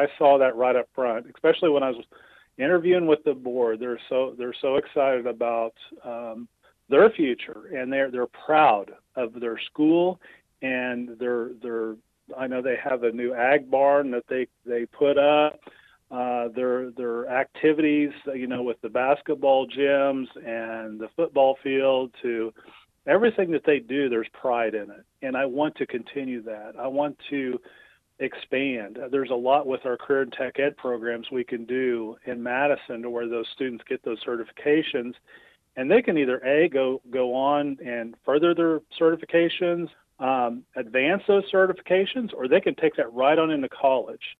saw that right up front, especially when I was interviewing with the board. They're so excited about their future, and they're proud of their school, and they're I know they have a new ag barn that they put up. Their activities, with the basketball gyms and the football field, to everything that they do, there's pride in it, and I want to continue that. I want to expand. There's a lot with our career and tech ed programs we can do in Madison to where those students get those certifications, and they can either go on and further their certifications, advance those certifications, or they can take that right on into college.